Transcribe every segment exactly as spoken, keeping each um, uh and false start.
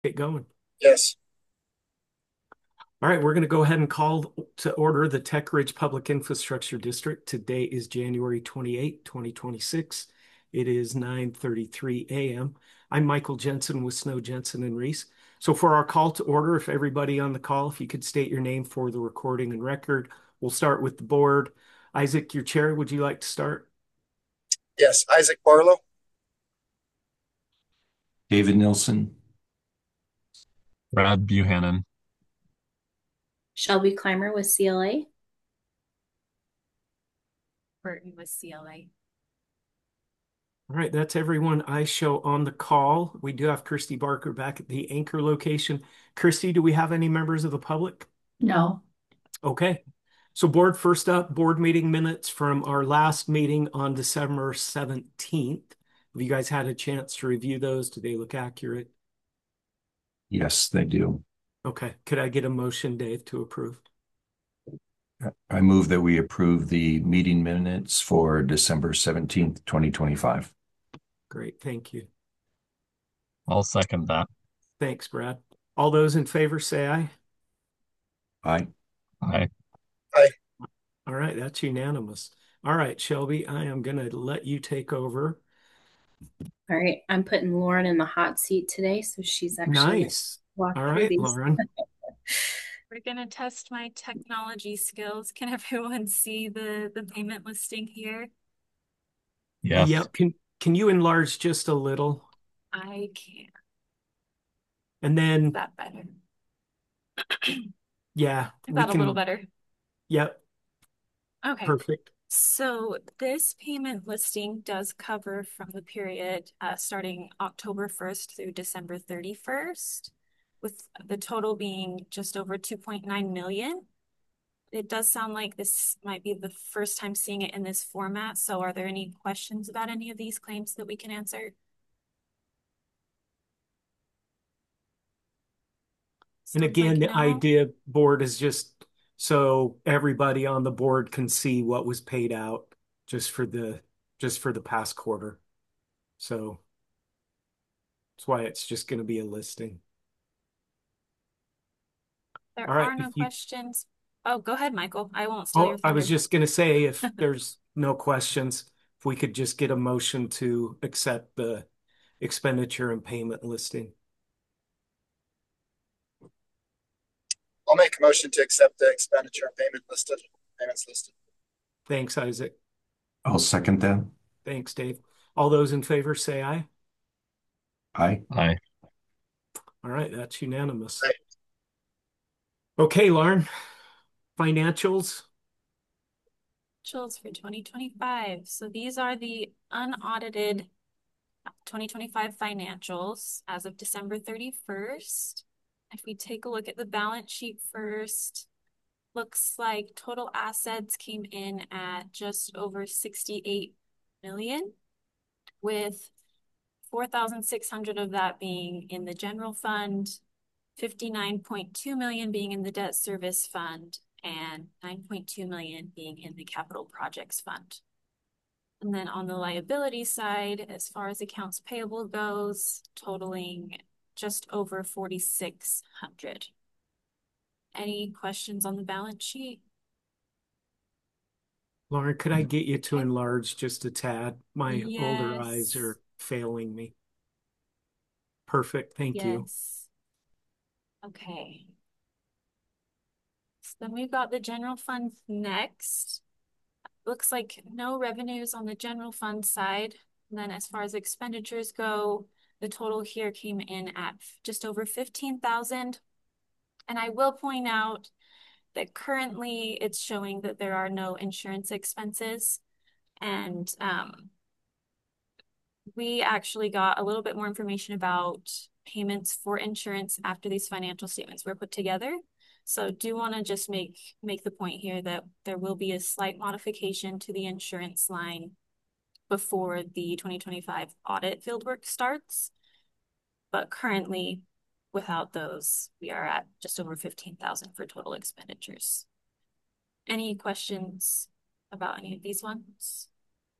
Get going. Yes. All right, we're going to go ahead and call to order the Tech Ridge Public Infrastructure District. Today is January twenty-eighth, twenty twenty-six. It is nine thirty-three a m. I'm Michael Jensen with Snow Jensen and Reese. So for our call to order, if everybody on the call, if you could state your name for the recording and record, we'll start with the board. Isaac, your chair, would you like to start? Yes. Isaac Barlow. David Nilsson. Brad Buchanan. Shelby Clymer with C L A. Burton with C L A. All right, that's everyone I show on the call. We do have Christy Barker back at the anchor location. Christy, do we have any members of the public? No. Okay. So board, first up, board meeting minutes from our last meeting on December seventeenth. Have you guys had a chance to review those? Do they look accurate? Yes, they do. Okay. Could I get a motion, Dave, to approve? I move that we approve the meeting minutes for December seventeenth, twenty twenty-five. Great. Thank you. I'll second that. Thanks, Brad. All those in favor say aye. Aye. Aye. Aye. All right. That's unanimous. All right, Shelby, I am going to let you take over. All right. I'm putting Lauren in the hot seat today, so she's actually Nice. walk All through right, these. Lauren. We're gonna test my technology skills. Can everyone see the the payment listing here? Yes. Yep. Can can you enlarge just a little? I can. And then, Is that better? yeah, Is we that a little can. better? Yep. Okay. Perfect. So this payment listing does cover from the period uh, starting October first through December thirty-first, with the total being just over two point nine million. It does sound like this might be the first time seeing it in this format. So are there any questions about any of these claims that we can answer? And Sounds again, like the no. idea board is just so everybody on the board can see what was paid out just for the just for the past quarter. So that's why it's just going to be a listing. There All right. are If no you, questions. Oh, go ahead, Michael. I won't steal your oh, I was thunder. just going to say if there's no questions, if we could just get a motion to accept the expenditure and payment listing. I'll make a motion to accept the expenditure and payment listed, payments listed. Thanks, Isaac. I'll second that. Thanks, Dave. All those in favor say aye. Aye. Aye. All right, that's unanimous. Aye. Okay, Lauren, financials. Financials for twenty twenty-five. So these are the unaudited twenty twenty-five financials as of December thirty-first. If we take a look at the balance sheet first, looks like total assets came in at just over sixty-eight million, with four thousand six hundred of that being in the general fund, fifty-nine point two million being in the debt service fund, and nine point two million being in the capital projects fund. And then on the liability side, as far as accounts payable goes, totaling just over forty-six hundred. Any questions on the balance sheet? Lauren, could I get you to Okay. enlarge just a tad? My older eyes Yes. are failing me. Perfect. Thank you. Yes. Okay. So then we've got the general fund next. Looks like no revenues on the general fund side. And then as far as expenditures go, the total here came in at just over fifteen thousand. And I will point out that currently it's showing that there are no insurance expenses. And um, we actually got a little bit more information about payments for insurance after these financial statements were put together. So do want to just make make the point here that there will be a slight modification to the insurance line before the twenty twenty-five audit fieldwork starts. But currently, without those, we are at just over fifteen thousand for total expenditures. Any questions about any of these ones?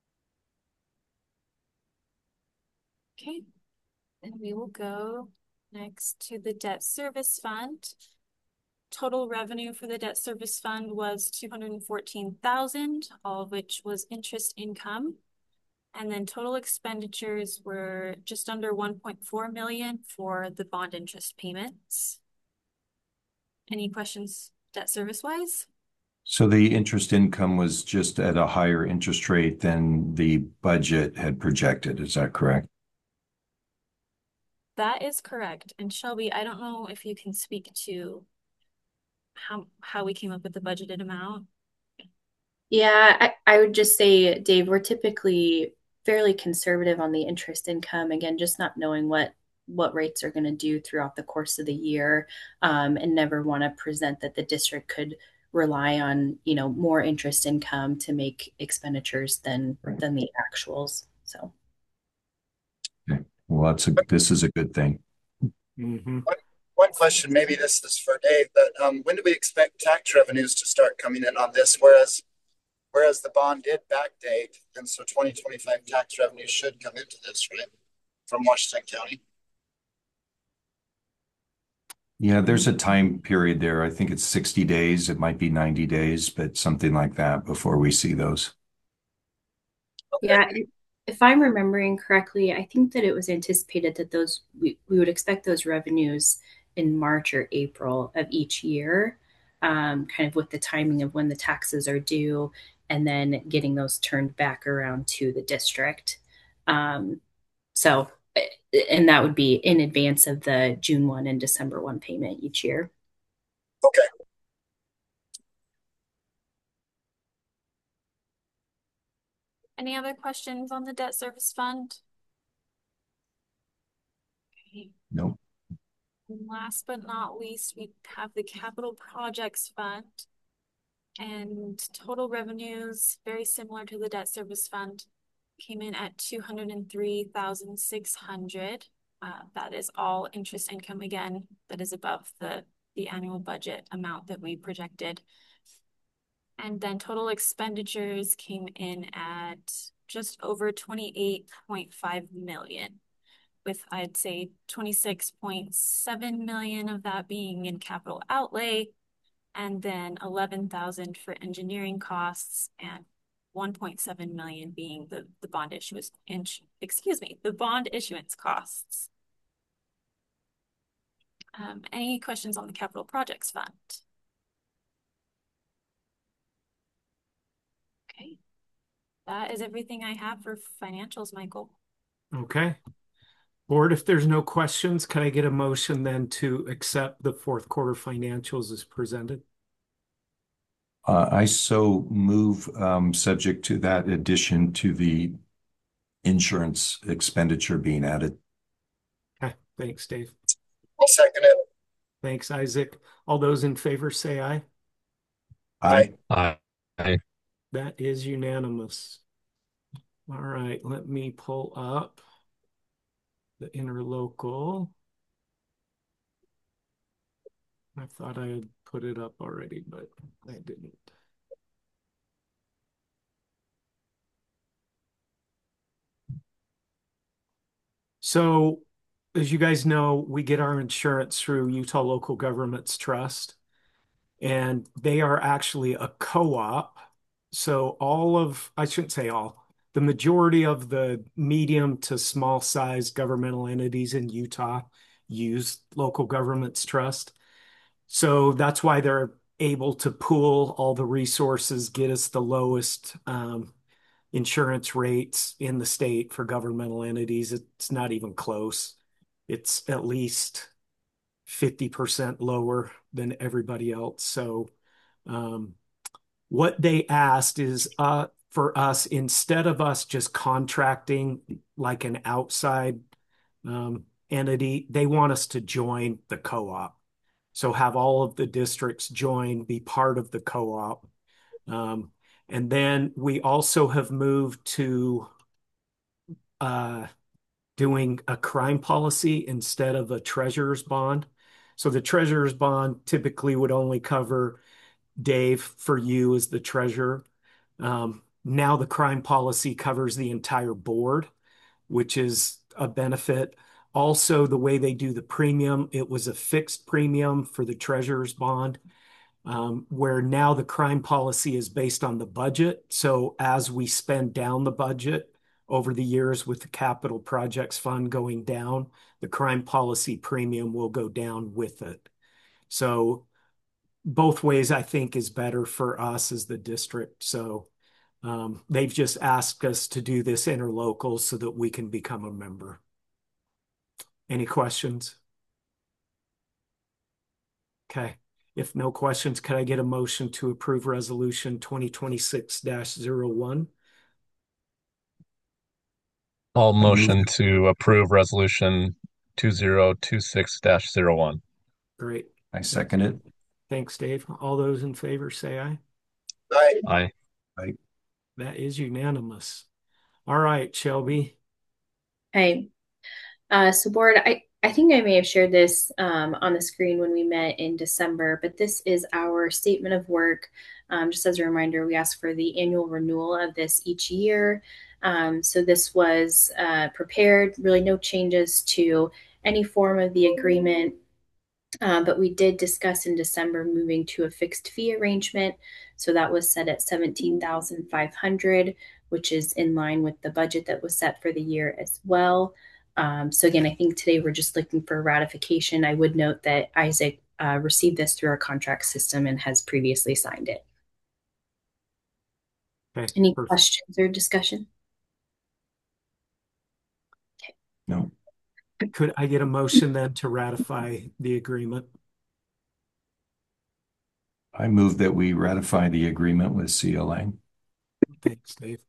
Okay, then we will go Next to the debt service fund. Total revenue for the debt service fund was two hundred fourteen thousand, all of which was interest income. And then total expenditures were just under one point four million for the bond interest payments. Any questions debt service wise? So the interest income was just at a higher interest rate than the budget had projected. Is that correct? That is correct. And Shelby, I don't know if you can speak to how how we came up with the budgeted amount. Yeah, I, I would just say, Dave, we're typically fairly conservative on the interest income. Again, just not knowing what what rates are going to do throughout the course of the year, um, and never want to present that the district could rely on, you know, more interest income to make expenditures than Right. than the actuals. So Okay. Well, that's a, this is a good thing. Mhm. One, one question, maybe this is for Dave, but um, when do we expect tax revenues to start coming in on this? Whereas, whereas the bond did backdate, and so twenty twenty-five tax revenue should come into this, right? From Washington County. Yeah, there's a time period there. I think it's sixty days. It might be ninety days, but something like that before we see those. Okay. yeah, if I'm remembering correctly, I think that it was anticipated that those we, we would expect those revenues in March or April of each year, um, kind of with the timing of when the taxes are due, and then getting those turned back around to the district. Um, so, and that would be in advance of the June first and December first payment each year. Okay. Any other questions on the debt service fund? Okay. Nope. And last but not least, we have the capital projects fund. And total revenues, very similar to the debt service fund, came in at two hundred three thousand six hundred. Uh, that is all interest income again, that is above the, the annual budget amount that we projected. And then total expenditures came in at just over twenty-eight point five million, with I'd say twenty-six point seven million of that being in capital outlay, and then eleven thousand for engineering costs, and one point seven million being the, the bond issuance, excuse me, the bond issuance costs. Um, any questions on the capital projects fund? Okay, that is everything I have for financials, Michael. Okay. Board, if there's no questions, can I get a motion then to accept the fourth quarter financials as presented? Uh, I so move, um, subject to that addition to the insurance expenditure being added. Okay, thanks, Dave. I'll second it. Thanks, Isaac. All those in favor say aye. Aye. Aye. Aye. That is unanimous. All right, let me pull up the interlocal. I thought I had put it up already, but I didn't. So, as you guys know, we get our insurance through Utah Local Governments Trust, and they are actually a co-op. So all of, I shouldn't say all, the majority of the medium to small size governmental entities in Utah use Local Governments Trust. So that's why they're able to pool all the resources, get us the lowest um, insurance rates in the state for governmental entities. It's not even close. It's at least fifty percent lower than everybody else. So um, what they asked is uh, for us, instead of us just contracting like an outside um, entity, they want us to join the co-op. So have all of the districts join, be part of the co-op. Um, and then we also have moved to uh, doing a crime policy instead of a treasurer's bond. So the treasurer's bond typically would only cover Dave for you as the treasurer. Um, now the crime policy covers the entire board, which is a benefit. Also, the way they do the premium, it was a fixed premium for the treasurer's bond, um, where now the crime policy is based on the budget. So as we spend down the budget over the years with the capital projects fund going down, the crime policy premium will go down with it. So both ways, I think, is better for us as the district. So um, they've just asked us to do this interlocal so that we can become a member. Any questions? Okay. If no questions, could I get a motion to approve resolution twenty twenty-six dash zero one? I'll I move motion to approve resolution two zero two six dash zero one. Great. I second it. Thanks, Dave. All those in favor say aye. Aye. Aye. I, That is unanimous. All right, Shelby. Hey, uh, so board, I, I think I may have shared this um, on the screen when we met in December, but this is our statement of work. Um, just as a reminder, we ask for the annual renewal of this each year. Um, so this was uh, prepared, really no changes to any form of the agreement. Uh, but we did discuss in December moving to a fixed fee arrangement. So that was set at seventeen thousand five hundred dollars, which is in line with the budget that was set for the year as well. Um, so again, I think today we're just looking for ratification. I would note that Isaac uh, received this through our contract system and has previously signed it. Okay, Any perfect. questions or discussion? no, Could I get a motion then to ratify the agreement? I move that we ratify the agreement with C L A. Thanks, Dave.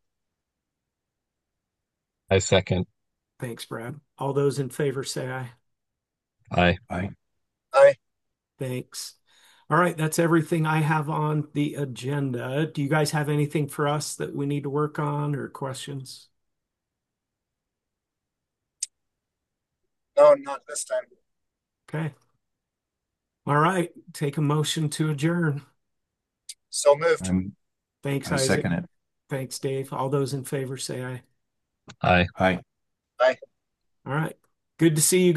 I second. Thanks, Brad. All those in favor say aye. Aye. Aye. Aye. Thanks. All right, that's everything I have on the agenda. Do you guys have anything for us that we need to work on or questions? No, not this time. Okay. All right, take a motion to adjourn. So moved. I'm, Thanks, I Isaac. second it. Thanks, Dave. All those in favor say aye. Aye. Aye. Aye. All right. Good to see you.